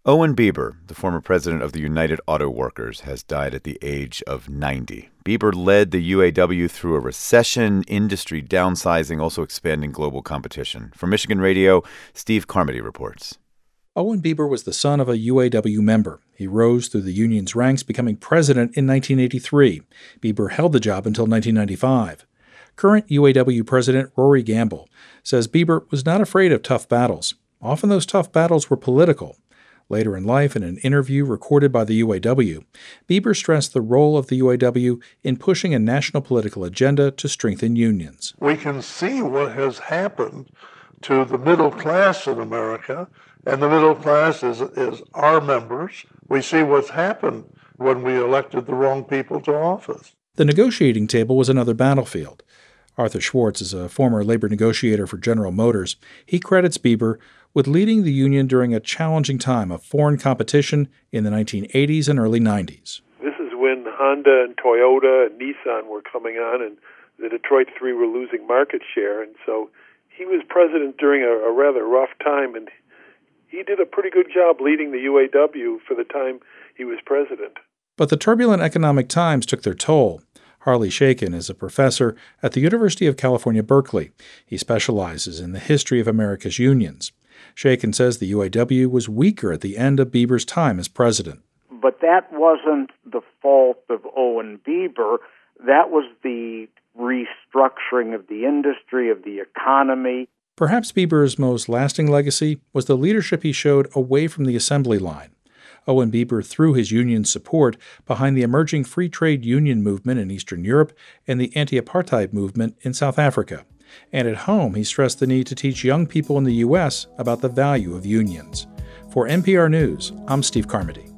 Owen Beber, the former president of the United Auto Workers, has died at the age of 90. Beber led the UAW through a recession, industry downsizing, also expanding global competition. From Michigan Radio, Steve Carmody reports. Owen Beber was the son of a UAW member. He rose through the union's ranks, becoming president in 1983. Beber held the job until 1995. Current UAW president Rory Gamble says Beber was not afraid of tough battles. Often those tough battles were political. Later in life, in an interview recorded by the UAW, Beber stressed the role of the UAW in pushing a national political agenda to strengthen unions. We can see what has happened to the middle class in America, and the middle class is our members. We see what's happened when we elected the wrong people to office. The negotiating table was another battlefield. Arthur Schwartz is a former labor negotiator for General Motors. He credits Beber with leading the union during a challenging time of foreign competition in the 1980s and early 90s. This is when Honda and Toyota and Nissan were coming on, and the Detroit Three were losing market share. And so he was president during a rather rough time, and he did a pretty good job leading the UAW for the time he was president. But the turbulent economic times took their toll. Harley Shaken is a professor at the University of California, Berkeley. He specializes in the history of America's unions. Shaken says the UAW was weaker at the end of Beber's time as president. But that wasn't the fault of Owen Beber. That was the restructuring of the industry, of the economy. Perhaps Beber's most lasting legacy was the leadership he showed away from the assembly line. Owen Beber threw his union's support behind the emerging free trade union movement in Eastern Europe and the anti-apartheid movement in South Africa. And at home, he stressed the need to teach young people in the U.S. about the value of unions. For NPR News, I'm Steve Carmody.